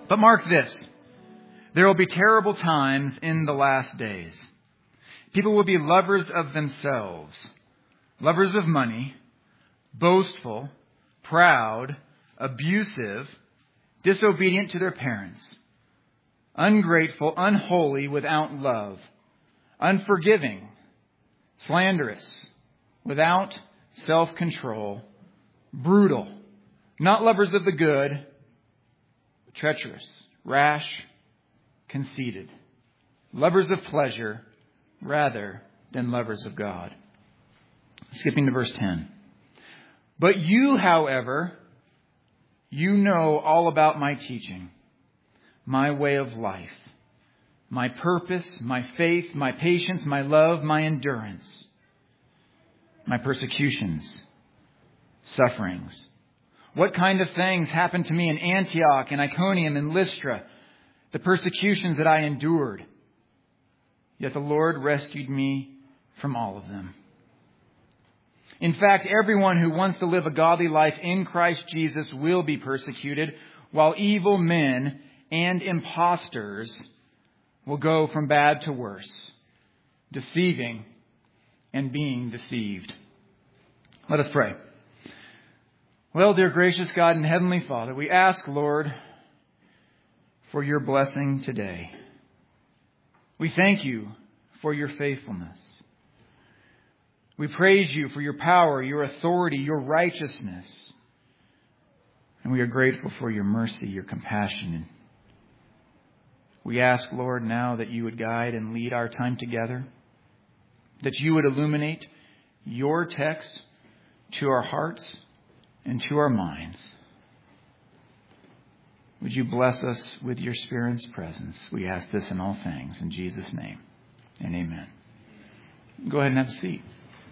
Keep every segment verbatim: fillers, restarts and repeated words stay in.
But mark this, there will be terrible times in the last days. People will be lovers of themselves, lovers of money, boastful, proud, abusive, disobedient to their parents, ungrateful, unholy, without love, unforgiving, slanderous, without self-control, brutal, not lovers of the good, treacherous, rash, conceited, lovers of pleasure rather than lovers of God. Skipping to verse ten. But you, however, you know all about my teaching, my way of life, my purpose, my faith, my patience, my love, my endurance, my persecutions, sufferings. What kind of things happened to me in Antioch and Iconium and Lystra, the persecutions that I endured. Yet the Lord rescued me from all of them. In fact, everyone who wants to live a godly life in Christ Jesus will be persecuted, while evil men and impostors will go from bad to worse, deceiving and being deceived. Let us pray. Well, dear gracious God and Heavenly Father, we ask, Lord, for your blessing today. We thank you for your faithfulness. We praise you for your power, your authority, your righteousness. And we are grateful for your mercy, your compassion. We ask, Lord, now that you would guide and lead our time together, that you would illuminate your text to our hearts and to our minds. Would you bless us with your Spirit's presence? We ask this in all things in Jesus' name. And amen. Go ahead and have a seat.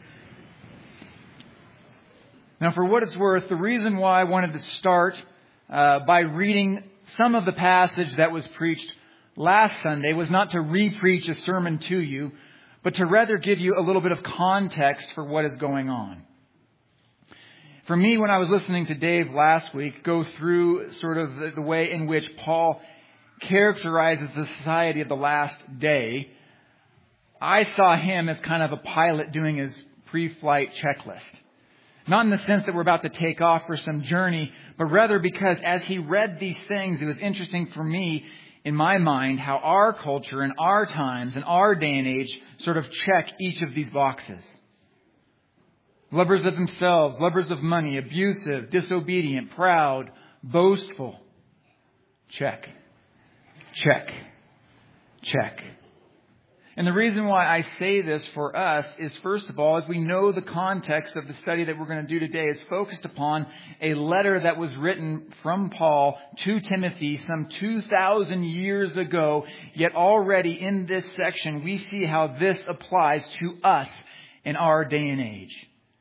Now, for what it's worth, the reason why I wanted to start uh, by reading some of the passage that was preached last Sunday was not to re-preach a sermon to you, but to rather give you a little bit of context for what is going on. For me, when I was listening to Dave last week go through sort of the, the way in which Paul characterizes the society of the last day, I saw him as kind of a pilot doing his pre-flight checklist. Not in the sense that we're about to take off for some journey, but rather because as he read these things, it was interesting for me, in my mind, how our culture and our times and our day and age sort of check each of these boxes. Lovers of themselves, lovers of money, abusive, disobedient, proud, boastful. Check. Check. Check. And the reason why I say this for us is, first of all, as we know the context of the study that we're going to do today is focused upon a letter that was written from Paul to Timothy some two thousand years ago. Yet already in this section, we see how this applies to us in our day and age.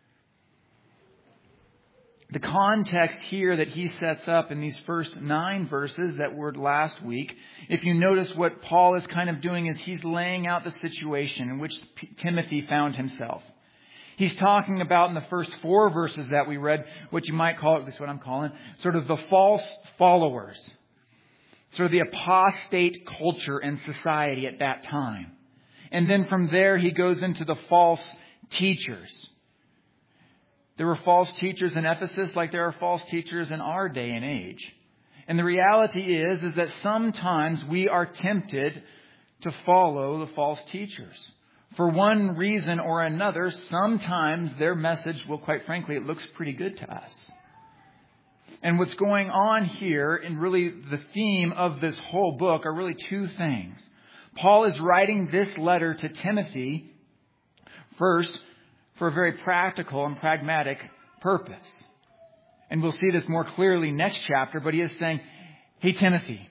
The context here that he sets up in these first nine verses that were last week, if you notice what Paul is kind of doing is he's laying out the situation in which Timothy found himself. He's talking about in the first four verses that we read, what you might call, this is what I'm calling, sort of the false followers. Sort of the apostate culture and society at that time. And then from there he goes into the false teachers. There were false teachers in Ephesus like there are false teachers in our day and age. And the reality is, is that sometimes we are tempted to follow the false teachers. For one reason or another, sometimes their message, well, quite frankly, it looks pretty good to us. And what's going on here, and really the theme of this whole book, are really two things. Paul is writing this letter to Timothy, first, for a very practical and pragmatic purpose. And we'll see this more clearly next chapter, but he is saying, hey, Timothy,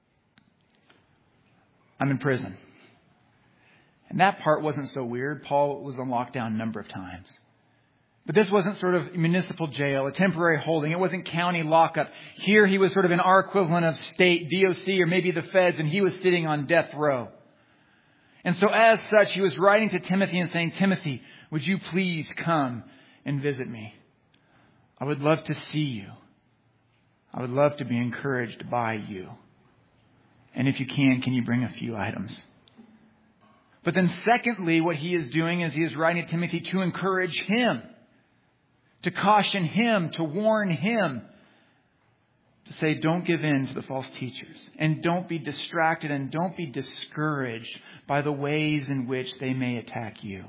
I'm in prison. And that part wasn't so weird. Paul was on lockdown a number of times. But this wasn't sort of municipal jail, a temporary holding. It wasn't county lockup. Here he was sort of in our equivalent of state, D O C, or maybe the feds, and he was sitting on death row. And so as such, he was writing to Timothy and saying, Timothy, would you please come and visit me? I would love to see you. I would love to be encouraged by you. And if you can, can you bring a few items? But then secondly, what he is doing is he is writing to Timothy to encourage him, to caution him, to warn him, to say, don't give in to the false teachers, and don't be distracted, and don't be discouraged by the ways in which they may attack you.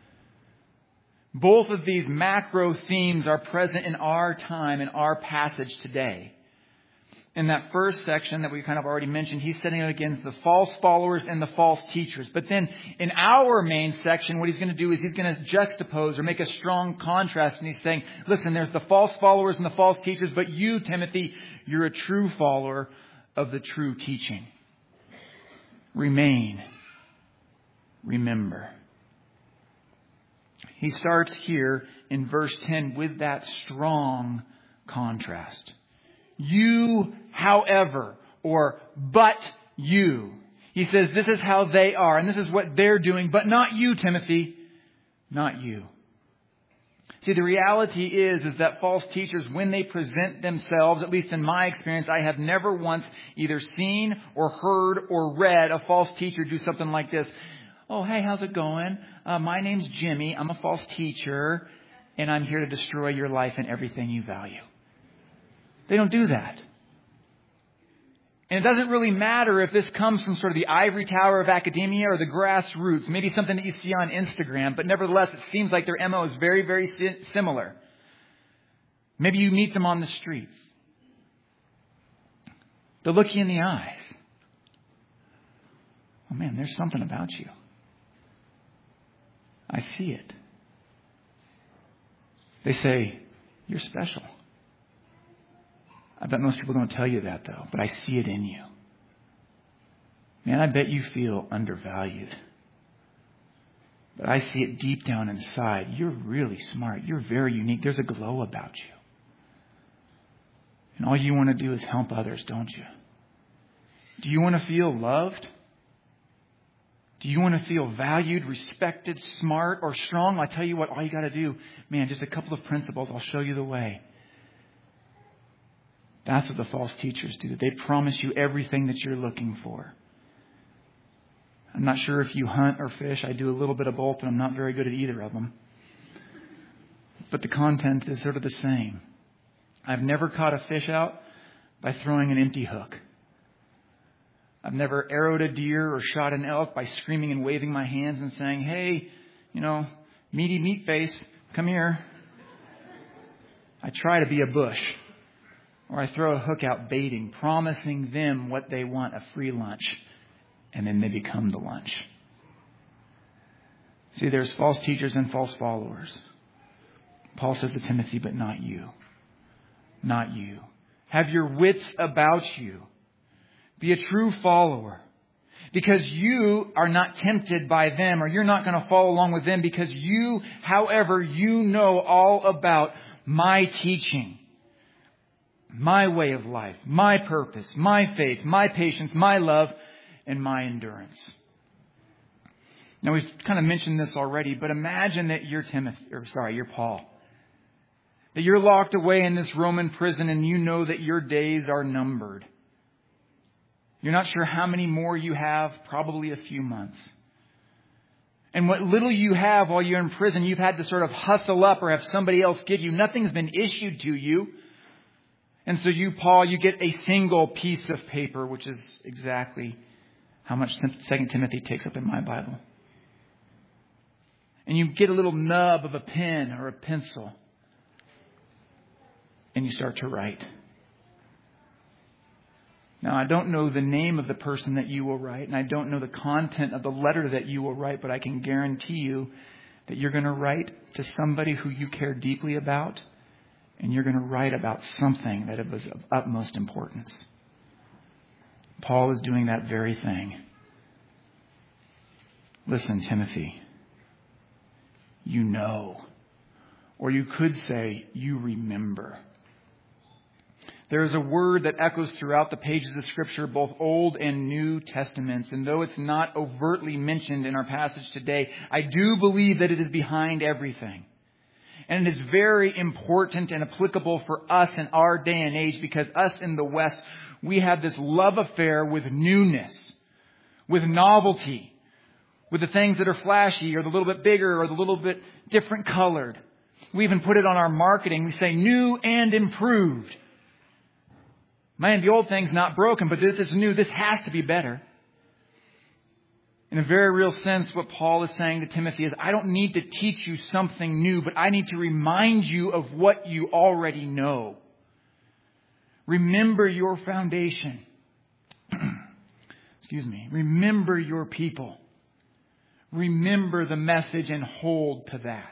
Both of these macro themes are present in our time, in our passage today. In that first section that we kind of already mentioned, he's setting it against the false followers and the false teachers. But then in our main section, what he's going to do is he's going to juxtapose or make a strong contrast. And he's saying, listen, there's the false followers and the false teachers, but you, Timothy, you're a true follower of the true teaching. Remain. Remember. He starts here in verse ten with that strong contrast. You, however, or but you. He says this is how they are and this is what they're doing, but not you, Timothy. Not you. See, the reality is, is that false teachers, when they present themselves, at least in my experience, I have never once either seen or heard or read a false teacher do something like this. Oh, hey, how's it going? Uh, my name's Jimmy. I'm a false teacher, and I'm here to destroy your life and everything you value. They don't do that. And it doesn't really matter if this comes from sort of the ivory tower of academia or the grassroots, maybe something that you see on Instagram, but nevertheless, it seems like their M O is very, very similar. Maybe you meet them on the streets. They'll look you in the eyes. Oh man, there's something about you. I see it. They say, you're special. I bet most people don't tell you that, though, but I see it in you. Man, I bet you feel undervalued. But I see it deep down inside. You're really smart. You're very unique. There's a glow about you. And all you want to do is help others, don't you? Do you want to feel loved? Do you want to feel valued, respected, smart, or strong? I tell you what, all you got to do, man, just a couple of principles. I'll show you the way. That's what the false teachers do. They promise you everything that you're looking for. I'm not sure if you hunt or fish. I do a little bit of both, and I'm not very good at either of them. But the content is sort of the same. I've never caught a fish out by throwing an empty hook. I've never arrowed a deer or shot an elk by screaming and waving my hands and saying, hey, you know, meaty meat face, come here. I try to be a bush. Or I throw a hook out baiting, promising them what they want, a free lunch. And then they become the lunch. See, there's false teachers and false followers. Paul says to Timothy, but not you. Not you. Have your wits about you. Be a true follower. Because you are not tempted by them, or you're not going to follow along with them, because you, however, you know all about my teaching. My way of life, my purpose, my faith, my patience, my love, and my endurance. Now we've kind of mentioned this already, but imagine that you're Timothy, or sorry, you're Paul. That you're locked away in this Roman prison and you know that your days are numbered. You're not sure how many more you have, probably a few months. And what little you have while you're in prison, you've had to sort of hustle up or have somebody else give you. Nothing's been issued to you. And so you, Paul, you get a single piece of paper, which is exactly how much Second Timothy takes up in my Bible. And you get a little nub of a pen or a pencil. And you start to write. Now, I don't know the name of the person that you will write, and I don't know the content of the letter that you will write, but I can guarantee you that you're going to write to somebody who you care deeply about. And you're going to write about something that was of utmost importance. Paul is doing that very thing. Listen, Timothy, you know, or you could say you remember. There is a word that echoes throughout the pages of Scripture, both Old and New Testaments. And though it's not overtly mentioned in our passage today, I do believe that it is behind everything. And it is very important and applicable for us in our day and age, because us in the West, we have this love affair with newness, with novelty, with the things that are flashy or the little bit bigger or the little bit different colored. We even put it on our marketing. We say new and improved. Man, the old thing's not broken, but this is new. This has to be better. In a very real sense, what Paul is saying to Timothy is, I don't need to teach you something new, but I need to remind you of what you already know. Remember your foundation. Excuse me. Remember your people. Remember the message and hold to that.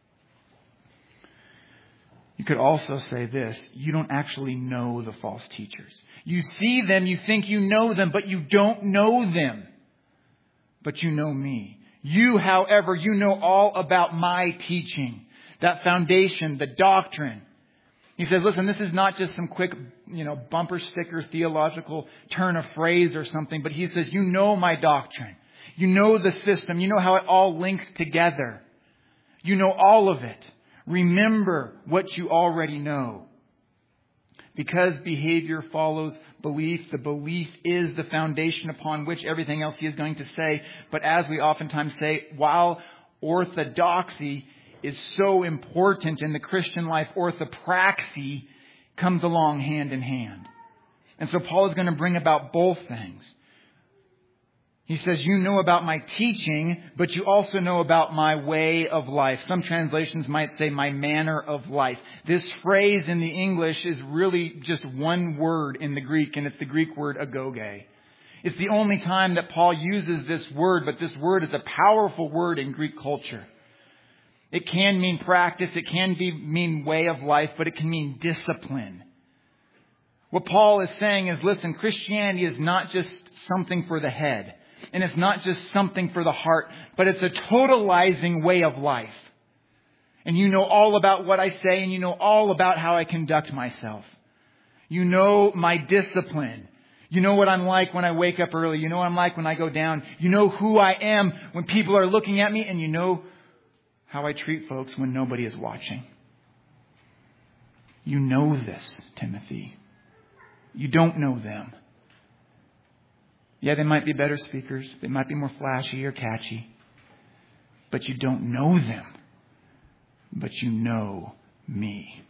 You could also say this, you don't actually know the false teachers. You see them, you think you know them, but you don't know them. But you know me. You, however, you know all about my teaching, that foundation, the doctrine. He says, listen, this is not just some quick, you know, bumper sticker theological turn of phrase or something, but he says, you know my doctrine. You know the system. You know how it all links together. You know all of it. Remember what you already know. Because behavior follows belief, the belief is the foundation upon which everything else he is going to say. But as we oftentimes say, while orthodoxy is so important in the Christian life, orthopraxy comes along hand in hand. And so Paul is going to bring about both things. He says, you know about my teaching, but you also know about my way of life. Some translations might say my manner of life. This phrase in the English is really just one word in the Greek, and it's the Greek word agoge. It's the only time that Paul uses this word, but this word is a powerful word in Greek culture. It can mean practice, it can be, mean way of life, but it can mean discipline. What Paul is saying is, listen, Christianity is not just something for the head. And it's not just something for the heart, but it's a totalizing way of life. And you know all about what I say, and you know all about how I conduct myself. You know my discipline. You know what I'm like when I wake up early. You know what I'm like when I go down. You know who I am when people are looking at me, and you know how I treat folks when nobody is watching. You know this, Timothy. You don't know them. Yeah, they might be better speakers. They might be more flashy or catchy. But you don't know them. But you know me.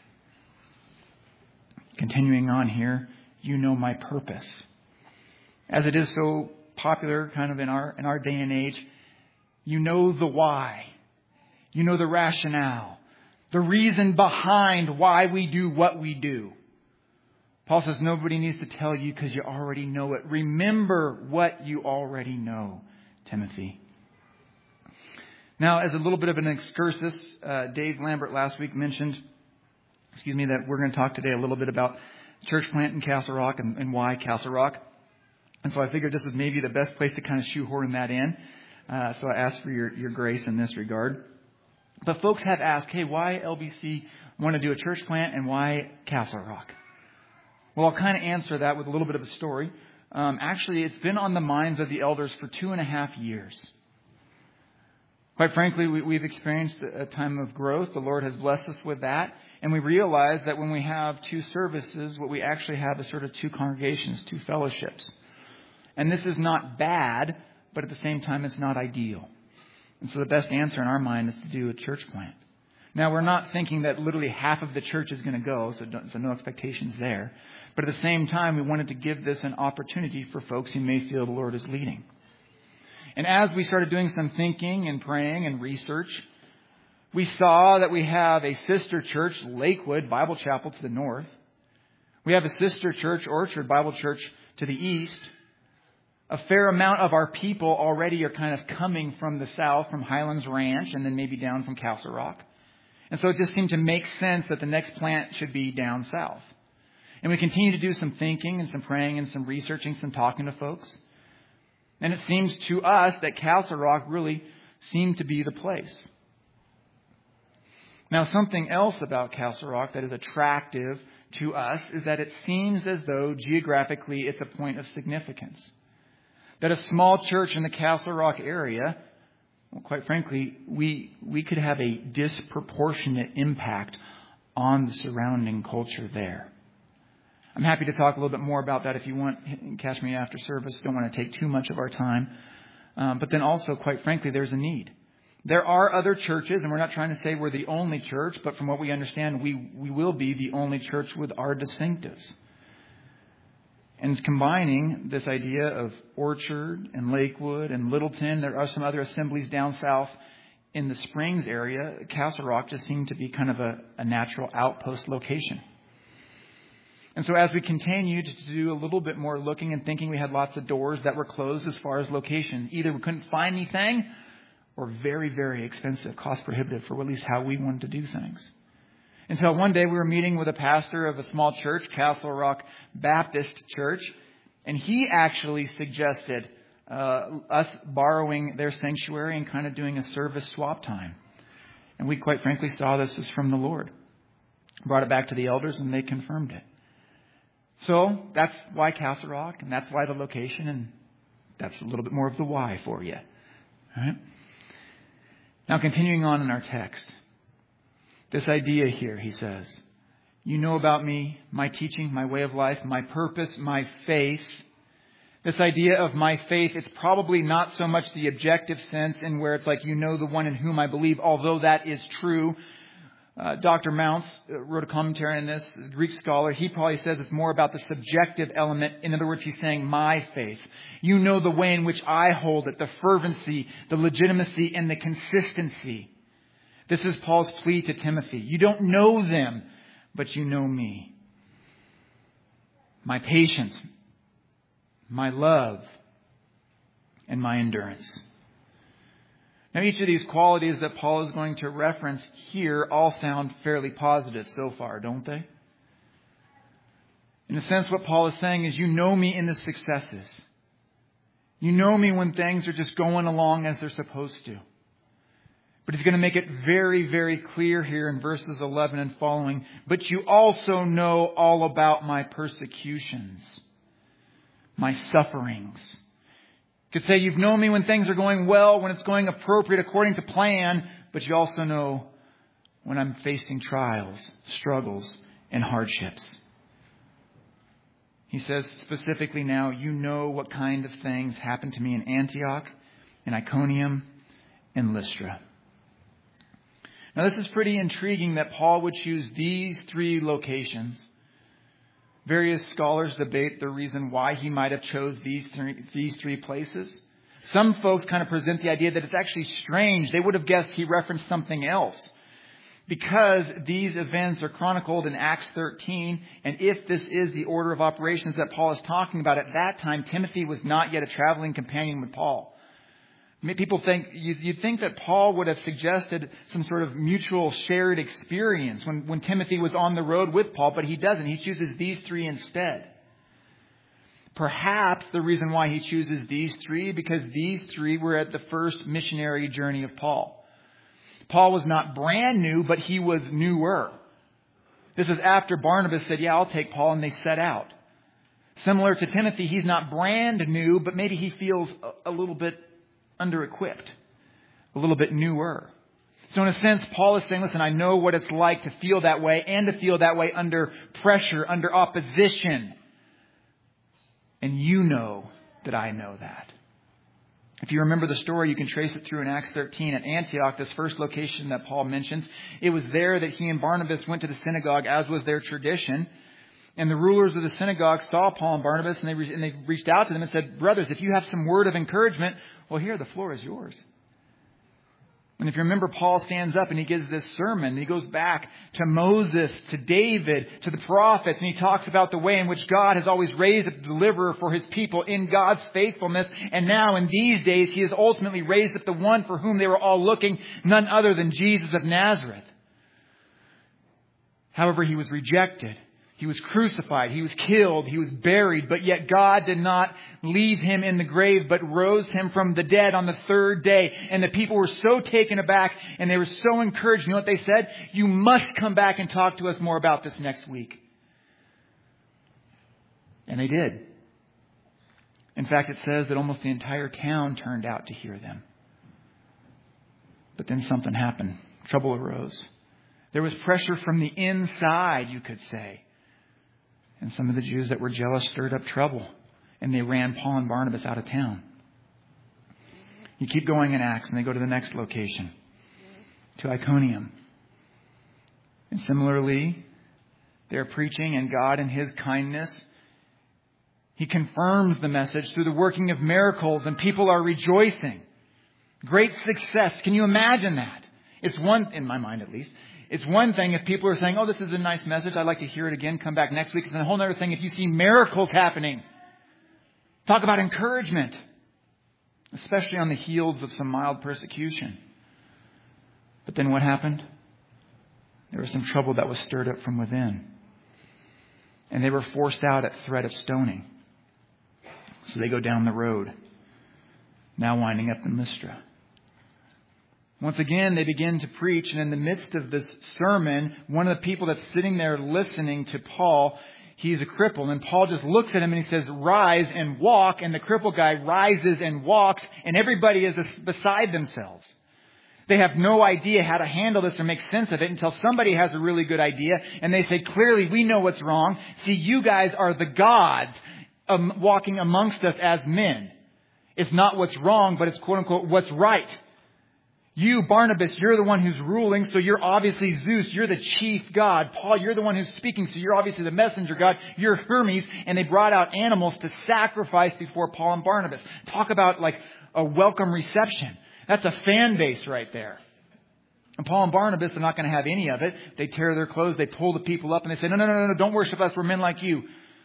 Continuing on here, you know my purpose. As it is so popular kind of in our in our day and age, you know the why. You know the rationale. The reason behind why we do what we do. Paul says nobody needs to tell you because you already know it. Remember what you already know, Timothy. Now, as a little bit of an excursus, uh, Dave Lambert last week mentioned, excuse me, that we're going to talk today a little bit about church plant in Castle Rock and, and why Castle Rock. And so I figured this was maybe the best place to kind of shoehorn that in. Uh, so I asked for your, your grace in this regard. But folks have asked, hey, why L B C want to do a church plant and why Castle Rock? Well, I'll kind of answer that with a little bit of a story. Um, actually, it's been on the minds of the elders for two and a half years. Quite frankly, we, we've experienced a time of growth. The Lord has blessed us with that. And we realize that when we have two services, what we actually have is sort of two congregations, two fellowships. And this is not bad, but at the same time, it's not ideal. And so the best answer in our mind is to do a church plant. Now, we're not thinking that literally half of the church is going to go, so, so no expectations there. But at the same time, we wanted to give this an opportunity for folks who may feel the Lord is leading. And as we started doing some thinking and praying and research, we saw that we have a sister church, Lakewood Bible Chapel, to the north. We have a sister church, Orchard Bible Church, to the east. A fair amount of our people already are kind of coming from the south, from Highlands Ranch, and then maybe down from Castle Rock. And so it just seemed to make sense that the next plant should be down south. And we continue to do some thinking and some praying and some researching, some talking to folks. And it seems to us that Castle Rock really seemed to be the place. Now, something else about Castle Rock that is attractive to us is that it seems as though geographically it's a point of significance. That a small church in the Castle Rock area, well, quite frankly, we we could have a disproportionate impact on the surrounding culture there. I'm happy to talk a little bit more about that if you want. Catch me after service. Don't want to take too much of our time. Um, but then also, quite frankly, there's a need. There are other churches, and we're not trying to say we're the only church, but from what we understand, we, we will be the only church with our distinctives. And combining this idea of Orchard and Lakewood and Littleton, there are some other assemblies down south in the Springs area. Castle Rock just seemed to be kind of a, a natural outpost location. And so as we continued to do a little bit more looking and thinking, we had lots of doors that were closed as far as location. Either we couldn't find anything or very, very expensive, cost prohibitive for at least how we wanted to do things. Until one day we were meeting with a pastor of a small church, Castle Rock Baptist Church, and he actually suggested uh, us borrowing their sanctuary and kind of doing a service swap time. And we quite frankly saw this as from the Lord. Brought it back to the elders and they confirmed it. So that's why Castle Rock, and that's why the location, and that's a little bit more of the why for you. All right? Now continuing on in our text. This idea here, he says, you know about me, my teaching, my way of life, my purpose, my faith. This idea of my faith, it's probably not so much the objective sense in where it's like, you know the one in whom I believe, although that is true. Uh, Doctor Mounts wrote a commentary on this, a Greek scholar. He probably says it's more about the subjective element. In other words, he's saying my faith. You know the way in which I hold it, the fervency, the legitimacy, and the consistency. This is Paul's plea to Timothy. You don't know them, but you know me. My patience, my love, and my endurance. Now, each of these qualities that Paul is going to reference here all sound fairly positive so far, don't they? In a sense, what Paul is saying is, you know me in the successes. You know me when things are just going along as they're supposed to. But he's going to make it very, very clear here in verses eleven and following. But you also know all about my persecutions, my sufferings. You could say you've known me when things are going well, when it's going appropriate according to plan, but you also know when I'm facing trials, struggles, and hardships. He says specifically now, you know what kind of things happened to me in Antioch, in Iconium, and Lystra. Now this is pretty intriguing that Paul would choose these three locations. Various scholars debate the reason why he might have chose these three, these three places. Some folks kind of present the idea that it's actually strange. They would have guessed he referenced something else. Because these events are chronicled in Acts thirteen, and if this is the order of operations that Paul is talking about, at that time, Timothy was not yet a traveling companion with Paul. People think, you'd think that Paul would have suggested some sort of mutual shared experience when, when Timothy was on the road with Paul, but he doesn't. He chooses these three instead. Perhaps the reason why he chooses these three, because these three were at the first missionary journey of Paul. Paul was not brand new, but he was newer. This is after Barnabas said, yeah, I'll take Paul, and they set out. Similar to Timothy, he's not brand new, but maybe he feels a, a little bit under-equipped, a little bit newer. So in a sense, Paul is saying, listen, I know what it's like to feel that way and to feel that way under pressure, under opposition. And you know that I know that. If you remember the story, you can trace it through in Acts thirteen at Antioch, this first location that Paul mentions. It was there that he and Barnabas went to the synagogue, as was their tradition. And the rulers of the synagogue saw Paul and Barnabas, and they, re- and they reached out to them and said, brothers, if you have some word of encouragement, well, here, the floor is yours. And if you remember, Paul stands up and he gives this sermon. He goes back to Moses, to David, to the prophets, and he talks about the way in which God has always raised up a deliverer for his people in God's faithfulness. And now in these days, he has ultimately raised up the one for whom they were all looking, none other than Jesus of Nazareth. However, he was rejected. He was crucified. He was killed. He was buried. But yet God did not leave him in the grave, but rose him from the dead on the third day. And the people were so taken aback and they were so encouraged. You know what they said? You must come back and talk to us more about this next week. And they did. In fact, it says that almost the entire town turned out to hear them. But then something happened. Trouble arose. There was pressure from the inside, you could say. And some of the Jews that were jealous stirred up trouble, and they ran Paul and Barnabas out of town. You keep going in Acts, and they go to the next location, to Iconium. And similarly, they're preaching, and God in His kindness, He confirms the message through the working of miracles, and people are rejoicing. Great success. Can you imagine that? It's one, in my mind at least, it's one thing if people are saying, oh, this is a nice message, I'd like to hear it again, come back next week. It's a whole other thing if you see miracles happening. Talk about encouragement, especially on the heels of some mild persecution. But then what happened? There was some trouble that was stirred up from within. And they were forced out at threat of stoning. So they go down the road, now winding up in Lystra. Once again, they begin to preach, and in the midst of this sermon, one of the people that's sitting there listening to Paul, he's a cripple, and Paul just looks at him and he says, rise and walk, and the cripple guy rises and walks, and everybody is beside themselves. They have no idea how to handle this or make sense of it until somebody has a really good idea, and they say, clearly, we know what's wrong. See, you guys are the gods um, walking amongst us as men. It's not what's wrong, but it's quote-unquote what's right. You, Barnabas, you're the one who's ruling, so you're obviously Zeus. You're the chief god. Paul, you're the one who's speaking, so you're obviously the messenger god. You're Hermes, and they brought out animals to sacrifice before Paul and Barnabas. Talk about like a welcome reception. That's a fan base right there. And Paul and Barnabas are not going to have any of it. They tear their clothes, they pull the people up, and they say, no, no, no, no, don't worship us. We're men like you.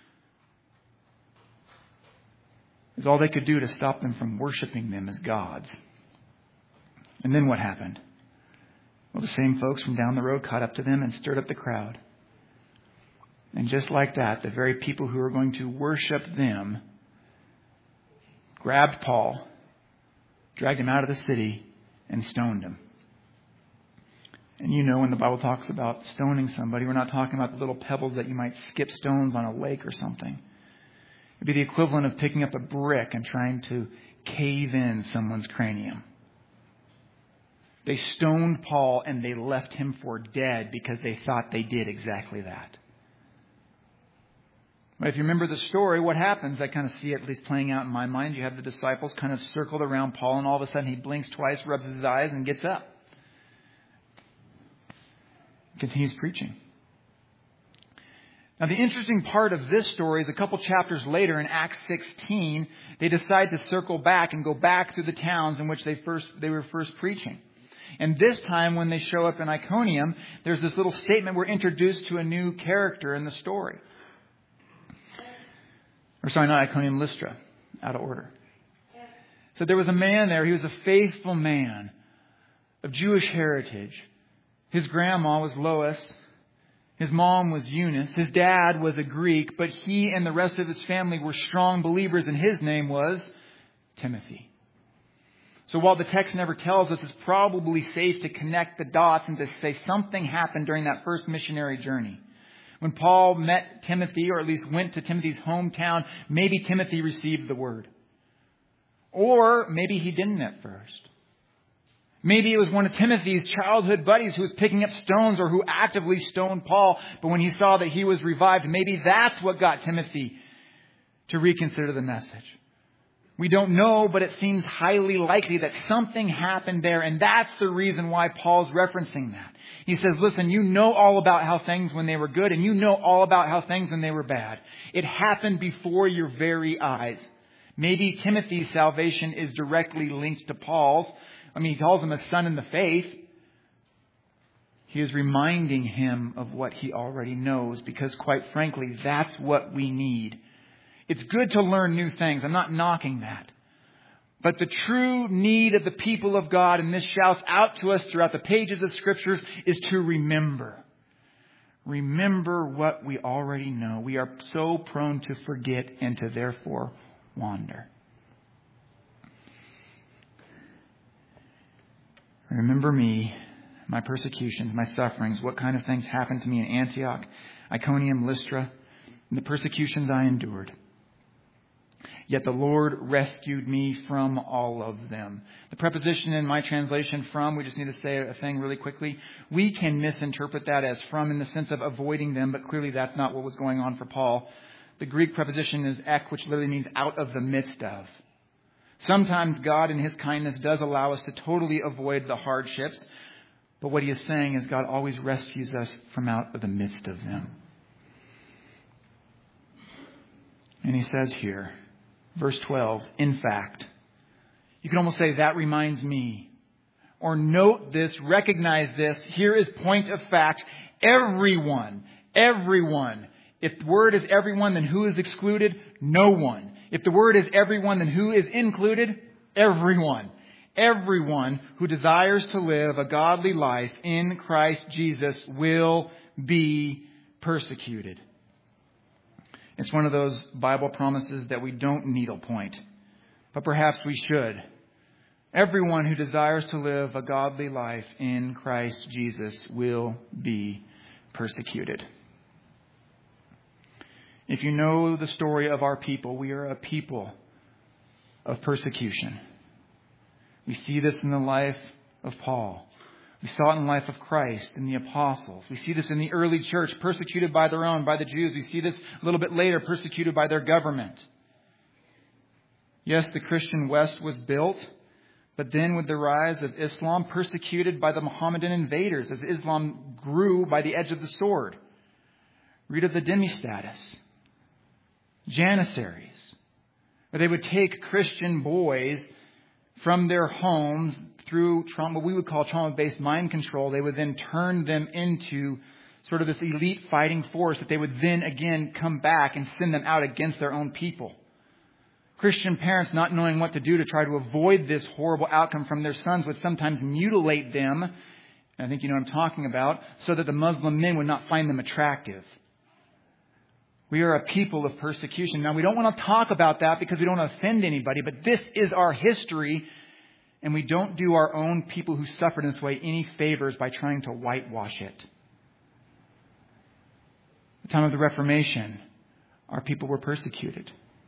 It's all they could do to stop them from worshiping them as gods. And then what happened? Well, the same folks from down the road caught up to them and stirred up the crowd. And just like that, the very people who were going to worship them grabbed Paul, dragged him out of the city, and stoned him. And you know when the Bible talks about stoning somebody, we're not talking about the little pebbles that you might skip stones on a lake or something. It'd be the equivalent of picking up a brick and trying to cave in someone's cranium. They stoned Paul and they left him for dead because they thought they did exactly that. But if you remember the story, what happens? I kind of see it at least playing out in my mind. You have the disciples kind of circled around Paul, and all of a sudden he blinks twice, rubs his eyes, and gets up. Continues preaching. Now, the interesting part of this story is a couple chapters later in Acts sixteen, they decide to circle back and go back through the towns in which they first they were first preaching. And this time when they show up in Iconium, there's this little statement. We're introduced to a new character in the story. Or sorry, not Iconium, Lystra. Out of order. So there was a man there. He was a faithful man of Jewish heritage. His grandma was Lois. His mom was Eunice. His dad was a Greek, but he and the rest of his family were strong believers, and his name was Timothy. So while the text never tells us, it's probably safe to connect the dots and to say something happened during that first missionary journey. When Paul met Timothy, or at least went to Timothy's hometown, maybe Timothy received the word. Or maybe he didn't at first. Maybe it was one of Timothy's childhood buddies who was picking up stones or who actively stoned Paul. But when he saw that he was revived, maybe that's what got Timothy to reconsider the message. We don't know, but it seems highly likely that something happened there. And that's the reason why Paul's referencing that. He says, listen, you know all about how things when they were good, and you know all about how things when they were bad. It happened before your very eyes. Maybe Timothy's salvation is directly linked to Paul's. I mean, he calls him a son in the faith. He is reminding him of what he already knows, because quite frankly, that's what we need. It's good to learn new things. I'm not knocking that. But the true need of the people of God, and this shouts out to us throughout the pages of Scriptures, is to remember. Remember what we already know. We are so prone to forget and to therefore wander. Remember me, my persecutions, my sufferings, what kind of things happened to me in Antioch, Iconium, Lystra, and the persecutions I endured. Yet the Lord rescued me from all of them. The preposition in my translation, from, we just need to say a thing really quickly. We can misinterpret that as from in the sense of avoiding them, but clearly that's not what was going on for Paul. The Greek preposition is ek, which literally means out of the midst of. Sometimes God in His kindness does allow us to totally avoid the hardships. But what he is saying is God always rescues us from out of the midst of them. And he says here, verse twelve, in fact, you can almost say that reminds me. Or note this, recognize this. Here is point of fact. Everyone, everyone. If the word is everyone, then who is excluded? No one. If the word is everyone, then who is included? Everyone. Everyone who desires to live a godly life in Christ Jesus will be persecuted. It's one of those Bible promises that we don't needlepoint, but perhaps we should. Everyone who desires to live a godly life in Christ Jesus will be persecuted. If you know the story of our people, we are a people of persecution. We see this in the life of Paul. We saw it in the life of Christ and the apostles. We see this in the early church, persecuted by their own, by the Jews. We see this a little bit later, persecuted by their government. Yes, the Christian West was built, but then with the rise of Islam, persecuted by the Mohammedan invaders as Islam grew by the edge of the sword. Read of the demi-status, Janissaries, where they would take Christian boys from their homes through trauma, what we would call trauma-based mind control. They would then turn them into sort of this elite fighting force that they would then again come back and send them out against their own people. Christian parents, not knowing what to do to try to avoid this horrible outcome from their sons, would sometimes mutilate them, and I think you know what I'm talking about, so that the Muslim men would not find them attractive. We are a people of persecution. Now, we don't want to talk about that because we don't want to offend anybody, but this is our history, and we don't do our own people who suffered in this way any favors by trying to whitewash it. At the time of the Reformation, our people were persecuted.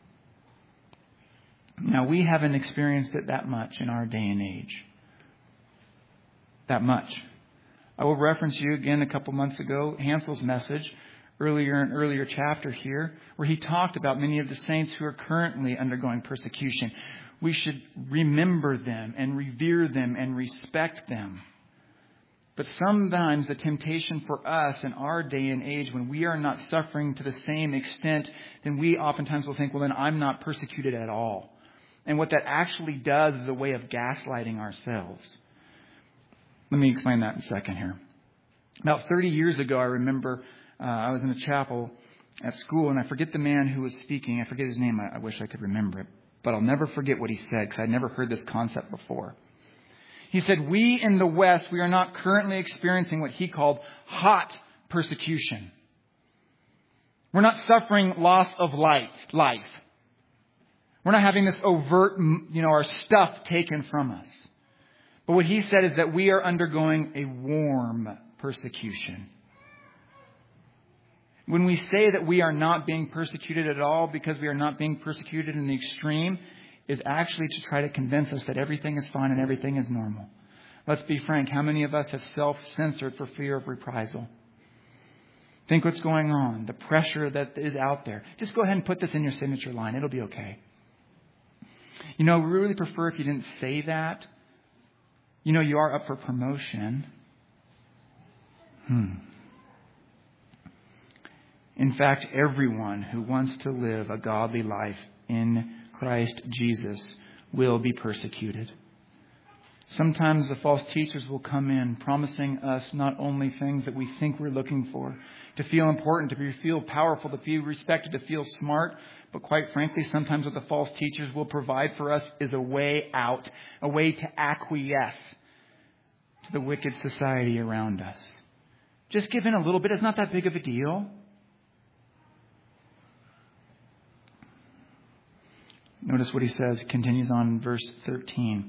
Now, we haven't experienced it that much in our day and age. That much. I will reference you again a couple months ago, Hansel's message, earlier in an earlier chapter here, where he talked about many of the saints who are currently undergoing persecution. We should remember them and revere them and respect them. But sometimes the temptation for us in our day and age, when we are not suffering to the same extent, then we oftentimes will think, well, then I'm not persecuted at all. And what that actually does is a way of gaslighting ourselves. Let me explain that in a second here. About thirty years ago, I remember uh, I was in a chapel at school, and I forget the man who was speaking. I forget his name. I, I wish I could remember it. But I'll never forget what he said because I'd never heard this concept before. He said, we in the West, we are not currently experiencing what he called hot persecution. We're not suffering loss of life. life. We're not having this overt, you know, our stuff taken from us. But what he said is that we are undergoing a warm persecution. When we say that we are not being persecuted at all because we are not being persecuted in the extreme, is actually to try to convince us that everything is fine and everything is normal. Let's be frank. How many of us have self-censored for fear of reprisal? Think what's going on. The pressure that is out there. Just go ahead and put this in your signature line. It'll be okay. You know, we really prefer if you didn't say that. You know, you are up for promotion. Hmm. In fact, everyone who wants to live a godly life in Christ Jesus will be persecuted. Sometimes the false teachers will come in promising us not only things that we think we're looking for, to feel important, to feel powerful, to feel respected, to feel smart, but quite frankly, sometimes what the false teachers will provide for us is a way out, a way to acquiesce to the wicked society around us. Just give in a little bit. It's not that big of a deal. Notice what he says. It continues on in verse thirteen.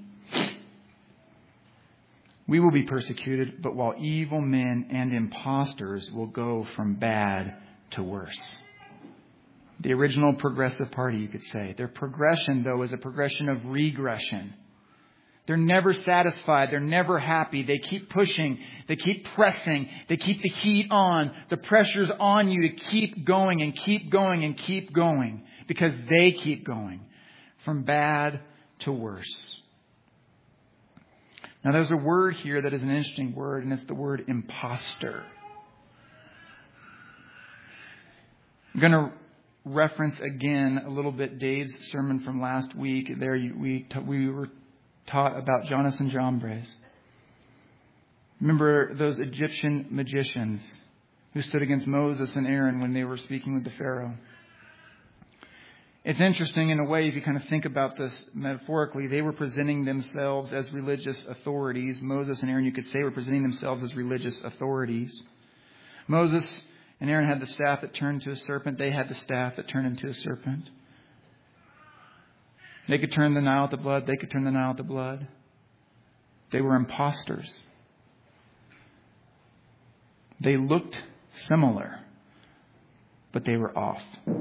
We will be persecuted, but while evil men and impostors will go from bad to worse. The original Progressive Party, you could say. Their progression, though, is a progression of regression. They're never satisfied. They're never happy. They keep pushing. They keep pressing. They keep the heat on. The pressure's on you to keep going and keep going and keep going because they keep going from bad to worse. Now, there's a word here that is an interesting word, and it's the word imposter. I'm going to reference again a little bit Dave's sermon from last week. There we we were taught about Jannes and Jambres. Remember those Egyptian magicians who stood against Moses and Aaron when they were speaking with the Pharaoh. It's interesting in a way, if you kind of think about this metaphorically, they were presenting themselves as religious authorities. Moses and Aaron, you could say, were presenting themselves as religious authorities. Moses and Aaron had the staff that turned to a serpent. They had the staff that turned into a serpent. They could turn the Nile to blood. They could turn the Nile to blood. They were imposters. They looked similar, but they were off.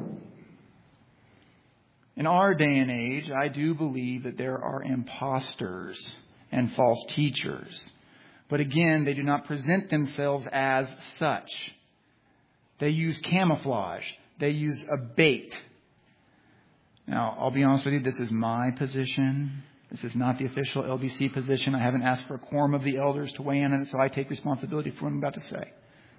In our day and age, I do believe that there are imposters and false teachers. But again, they do not present themselves as such. They use camouflage. They use a bait. Now, I'll be honest with you, this is my position. This is not the official L B C position. I haven't asked for a quorum of the elders to weigh in on it, so I take responsibility for what I'm about to say.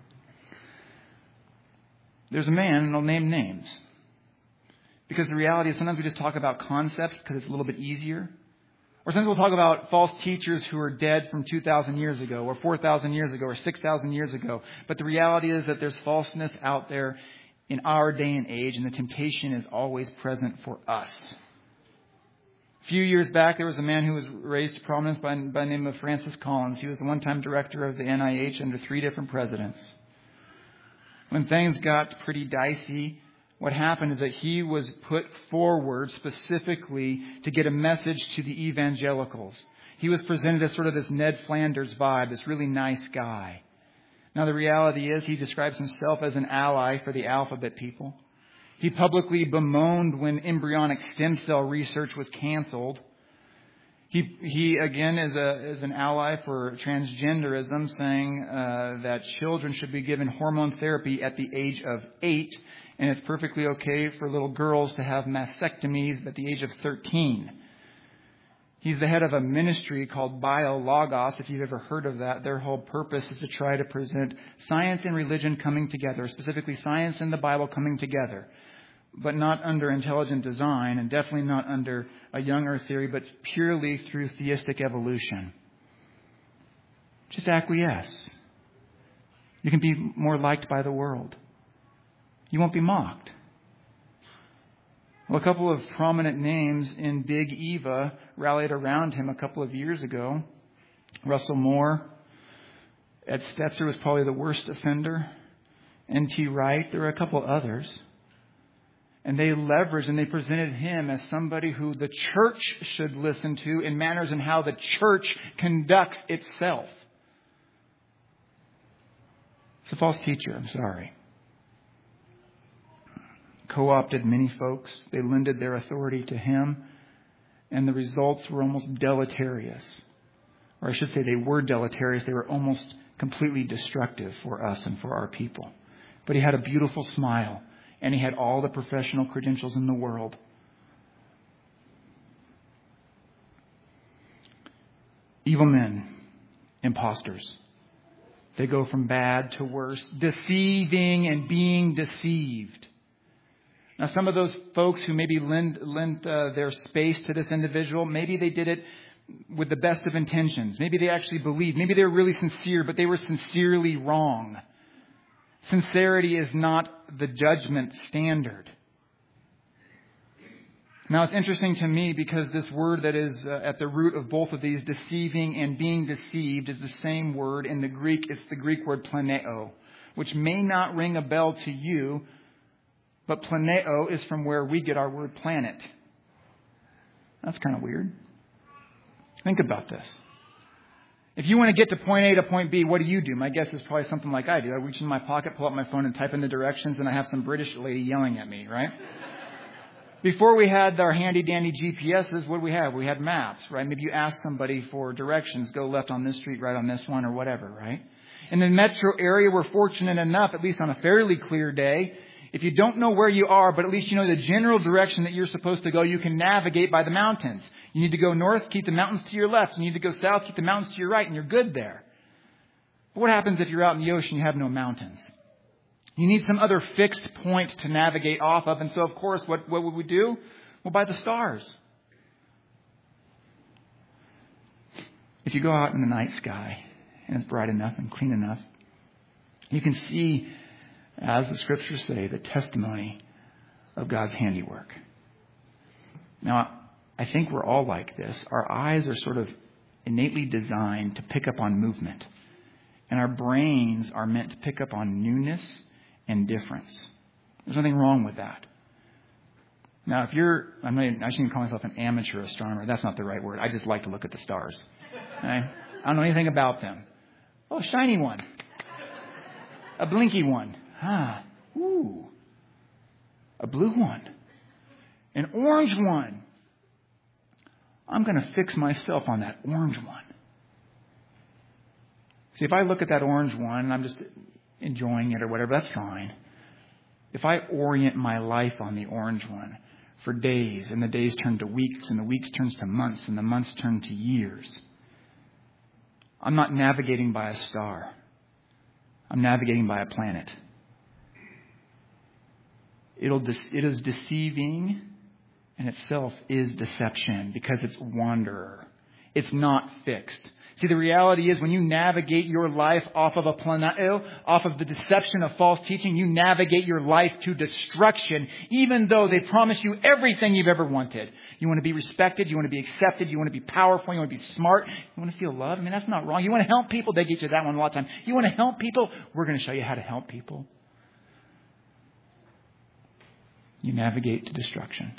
There's a man, and I'll name names. Because the reality is sometimes we just talk about concepts because it's a little bit easier. Or sometimes we'll talk about false teachers who are dead from two thousand years ago, or four thousand years ago, or six thousand years ago. But the reality is that there's falseness out there in our day and age, and the temptation is always present for us. A few years back, there was a man who was raised to prominence by, by the name of Francis Collins. He was the one-time director of the N I H under three different presidents. When things got pretty dicey, what happened is that he was put forward specifically to get a message to the evangelicals. He was presented as sort of this Ned Flanders vibe, this really nice guy. Now, the reality is he describes himself as an ally for the alphabet people. He publicly bemoaned when embryonic stem cell research was canceled. He, he again, is, a, is an ally for transgenderism, saying uh, that children should be given hormone therapy at the age of eight, and it's perfectly okay for little girls to have mastectomies at the age of thirteen. He's the head of a ministry called BioLogos, if you've ever heard of that. Their whole purpose is to try to present science and religion coming together, specifically science and the Bible coming together, but not under intelligent design and definitely not under a young earth theory, but purely through theistic evolution. Just acquiesce. You can be more liked by the world. You won't be mocked. Well, a couple of prominent names in Big Eva rallied around him a couple of years ago. Russell Moore. Ed Stetzer was probably the worst offender. N T Wright. There were a couple others. And they leveraged and they presented him as somebody who the church should listen to in manners and how the church conducts itself. It's a false teacher, I'm sorry. Co-opted many folks. They lended their authority to him. And the results were almost deleterious. Or I should say they were deleterious. They were almost completely destructive for us and for our people. But he had a beautiful smile. And he had all the professional credentials in the world. Evil men, imposters. They go from bad to worse, deceiving and being deceived. Now, some of those folks who maybe lend, lent uh, their space to this individual, maybe they did it with the best of intentions. Maybe they actually believed. Maybe they were really sincere, but they were sincerely wrong. Sincerity is not the judgment standard. Now, it's interesting to me because this word that is uh, at the root of both of these, deceiving and being deceived, is the same word in the Greek. It's the Greek word planeo, which may not ring a bell to you, but planeo is from where we get our word planet. That's kind of weird. Think about this. If you want to get to point A to point B, what do you do? My guess is probably something like I do. I reach in my pocket, pull out my phone, and type in the directions, and I have some British lady yelling at me, right? Before we had our handy-dandy G P S's, what did we have? We had maps, right? Maybe you ask somebody for directions, go left on this street, right on this one, or whatever, right? In the metro area, we're fortunate enough, at least on a fairly clear day, if you don't know where you are, but at least you know the general direction that you're supposed to go, you can navigate by the mountains. You need to go north, keep the mountains to your left. You need to go south, keep the mountains to your right, and you're good there. But what happens if you're out in the ocean and you have no mountains? You need some other fixed point to navigate off of. And so, of course, what, what would we do? Well, by the stars. If you go out in the night sky and it's bright enough and clean enough, you can see, as the scriptures say, the testimony of God's handiwork. Now, I think we're all like this. Our eyes are sort of innately designed to pick up on movement. And our brains are meant to pick up on newness and difference. There's nothing wrong with that. Now, if you're, I'm not, I shouldn't call myself an amateur astronomer. That's not the right word. I just like to look at the stars. Okay? I don't know anything about them. Oh, a shiny one. A blinky one. Ah, ooh. A blue one. An orange one. I'm going to fix myself on that orange one. See, if I look at that orange one and I'm just enjoying it or whatever, that's fine. If I orient my life on the orange one for days, and the days turn to weeks, and the weeks turns to months, and the months turn to years, I'm not navigating by a star. I'm navigating by a planet. It'll it is deceiving, and itself is deception because it's wanderer. It's not fixed. See, the reality is when you navigate your life off of a planeo, off of the deception of false teaching, you navigate your life to destruction, even though they promise you everything you've ever wanted. You want to be respected. You want to be accepted. You want to be powerful. You want to be smart. You want to feel loved. I mean, that's not wrong. You want to help people. They get you that one a lot of times. You want to help people. We're going to show you how to help people. You navigate to destruction.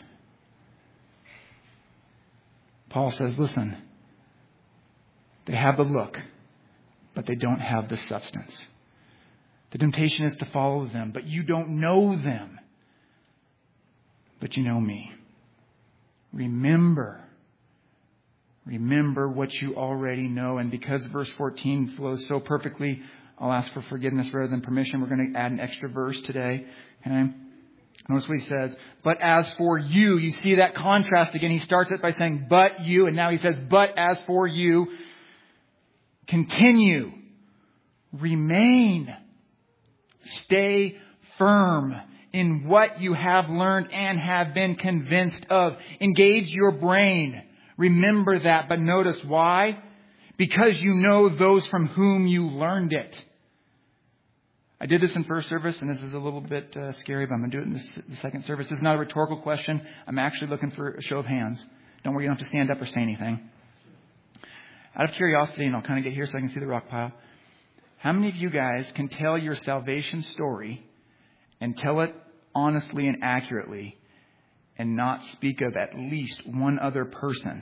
Paul says, listen, they have the look, but they don't have the substance. The temptation is to follow them, but you don't know them. But you know me. Remember. Remember what you already know. And because verse fourteen flows so perfectly, I'll ask for forgiveness rather than permission. We're going to add an extra verse today. Okay? Notice what he says. But as for you, you see that contrast again. He starts it by saying, but you. And now he says, but as for you, continue, remain, stay firm in what you have learned and have been convinced of. Engage your brain. Remember that. But notice why? Because you know those from whom you learned it. I did this in first service, and this is a little bit uh, scary, but I'm going to do it in this, the second service. This is not a rhetorical question. I'm actually looking for a show of hands. Don't worry, you don't have to stand up or say anything. Out of curiosity, and I'll kind of get here so I can see the rock pile. How many of you guys can tell your salvation story and tell it honestly and accurately and not speak of at least one other person?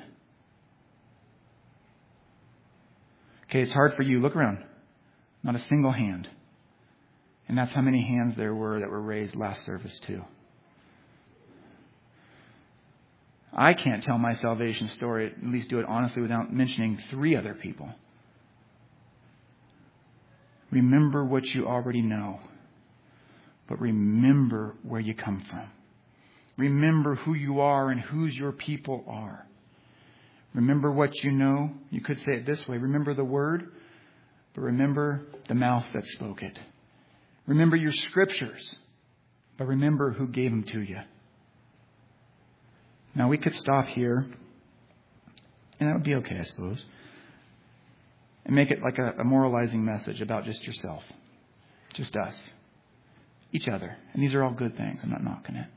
Okay, it's hard for you. Look around. Not a single hand. And that's how many hands there were that were raised last service too. I can't tell my salvation story, at least do it honestly, without mentioning three other people. Remember what you already know, but remember where you come from. Remember who you are and whose your people are. Remember what you know. You could say it this way. Remember the word, but remember the mouth that spoke it. Remember your scriptures, but remember who gave them to you. Now, we could stop here, and that would be okay, I suppose, and make it like a, a moralizing message about just yourself, just us, each other. And these are all good things. I'm not knocking it.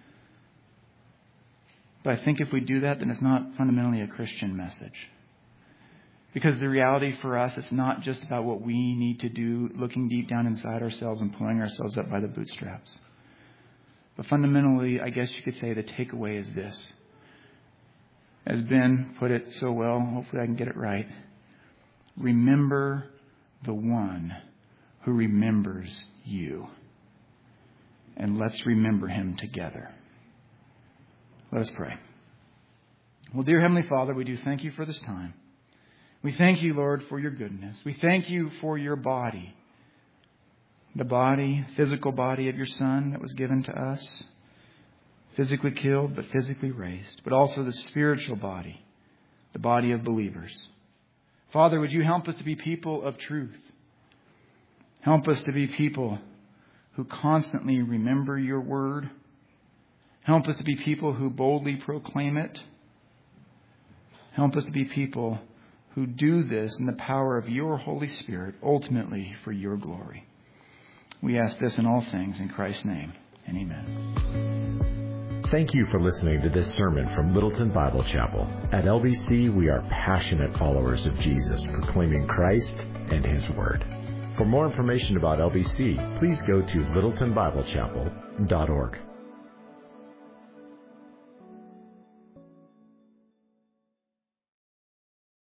But I think if we do that, then it's not fundamentally a Christian message. Because the reality for us, it's not just about what we need to do, looking deep down inside ourselves and pulling ourselves up by the bootstraps. But fundamentally, I guess you could say the takeaway is this. As Ben put it so well, hopefully I can get it right. remember the one who remembers you. And let's remember him together. Let us pray. Well, dear Heavenly Father, we do thank you for this time. We thank you, Lord, for your goodness. We thank you for your body, the body, physical body of your Son that was given to us, physically killed but physically raised, but also the spiritual body, the body of believers. Father, would you help us to be people of truth? Help us to be people who constantly remember your word. Help us to be people who boldly proclaim it. Help us to be people who do this in the power of your Holy Spirit, ultimately for your glory. We ask this in all things in Christ's name, and amen. Thank you for listening to this sermon from Littleton Bible Chapel. At L B C, we are passionate followers of Jesus, proclaiming Christ and his word. For more information about L B C, please go to littleton bible chapel dot org.